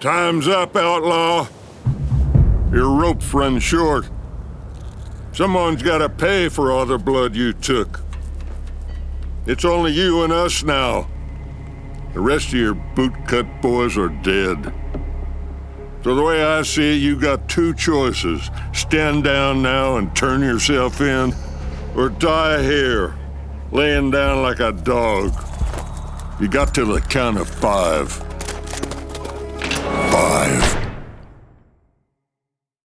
Time's up, outlaw. Your rope's run short. Someone's gotta pay for all the blood you took. It's only you and us now. The rest of your bootcut boys are dead. So the way I see it, you got two choices. Stand down now and turn yourself in, or die here, laying down like a dog. You got to the count of 5. 5.